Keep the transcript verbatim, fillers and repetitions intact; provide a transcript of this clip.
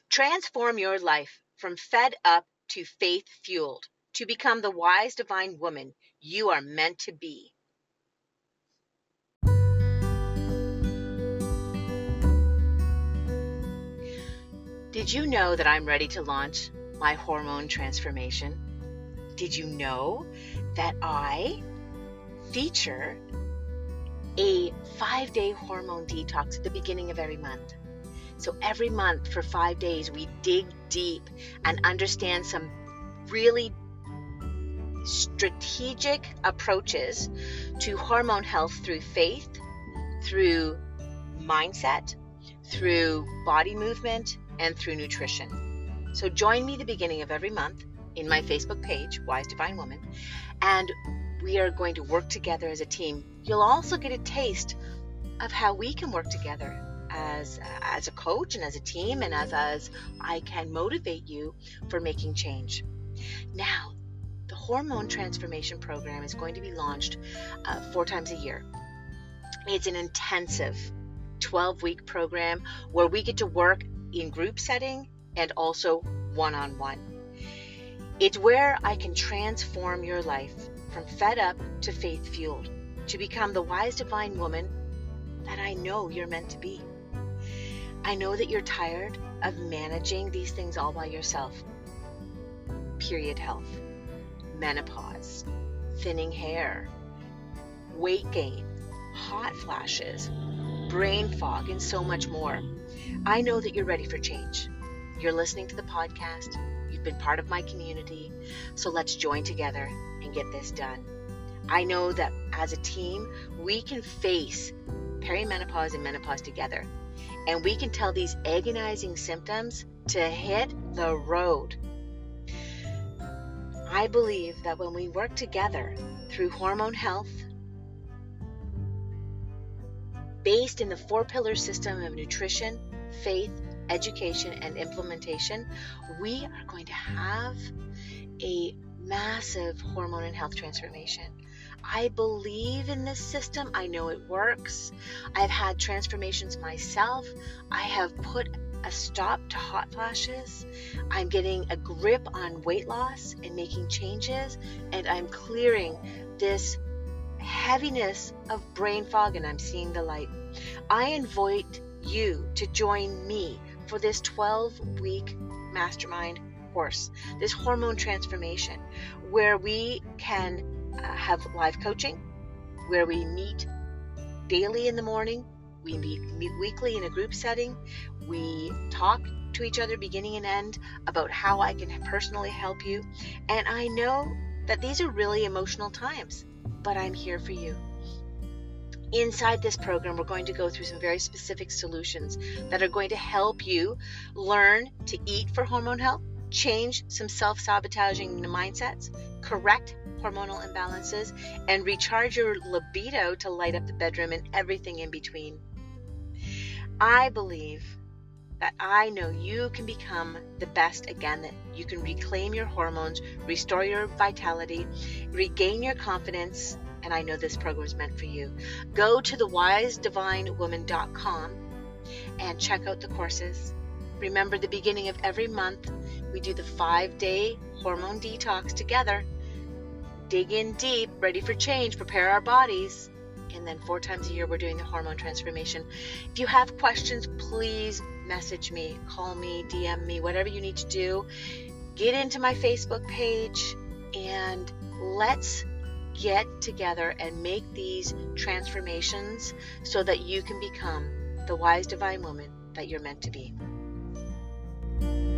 Transform your life from fed up to faith fueled to become the wise divine woman you are meant to be. Did you know that I'm ready to launch my hormone transformation? Did you know that I feature a five-day hormone detox at the beginning of every month? So every month for five days, we dig deep and understand some really strategic approaches to hormone health through faith, through mindset, through body movement, and through nutrition. So join me the beginning of every month in my Facebook page, Wise Divine Woman, and we are going to work together as a team. You'll also get a taste of how we can work together as as a coach and as a team, and as as I can motivate you for making change. Now, the Hormone Transformation Program is going to be launched uh, four times a year. It's an intensive twelve-week program where we get to work in group setting and also one-on-one. It's where I can transform your life from fed up to faith-fueled to become the wise divine woman that I know you're meant to be. I know that you're tired of managing these things all by yourself. Period health, menopause, thinning hair, weight gain, hot flashes, brain fog, and so much more. I know that you're ready for change. You're listening to the podcast. You've been part of my community. So let's join together and get this done. I know that as a team, we can face perimenopause and menopause together. And we can tell these agonizing symptoms to hit the road. I believe that when we work together through hormone health, based in the four pillar system of nutrition, faith, education, and implementation, we are going to have a massive hormone and health transformation. I believe in this system. I know it works. I've had transformations myself. I have put a stop to hot flashes. I'm getting a grip on weight loss and making changes, and I'm clearing this heaviness of brain fog, and I'm seeing the light. I invite you to join me for this twelve-week mastermind course, this hormone transformation, where we can uh, have live coaching, where we meet daily in the morning, we meet, meet weekly in a group setting, we talk to each other beginning and end about how I can personally help you. And I know that these are really emotional times, but I'm here for you. Inside this program, we're going to go through some very specific solutions that are going to help you learn to eat for hormone health, change some self-sabotaging mindsets, correct hormonal imbalances, and recharge your libido to light up the bedroom and everything in between. I believe that I know you can become the best again, that you can reclaim your hormones, restore your vitality, regain your confidence, and I know this program is meant for you. Go to the wise divine woman dot com and check out the courses. Remember, the beginning of every month, we do the five-day hormone detox together. Dig in deep, ready for change, prepare our bodies. And then four times a year, we're doing the hormone transformation. If you have questions, please message me, call me, D M me, whatever you need to do. Get into my Facebook page and let's get together and make these transformations so that you can become the wise divine woman that you're meant to be.